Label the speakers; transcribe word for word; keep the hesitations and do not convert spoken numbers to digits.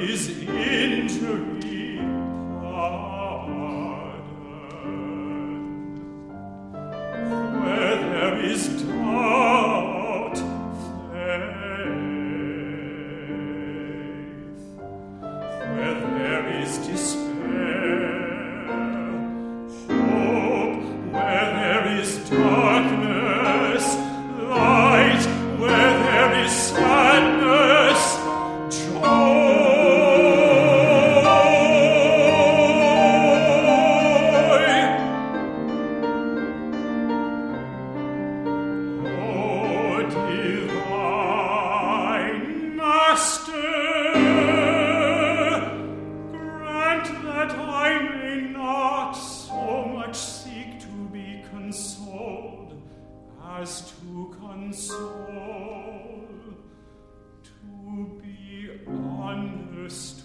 Speaker 1: is injury pardoned, where there is doubt, faith, where there is despair, hope, where there is darkness, light, where there is sadness, joy. O divine Master, grant that I may not so much seek to be consoled as to console, to be understood.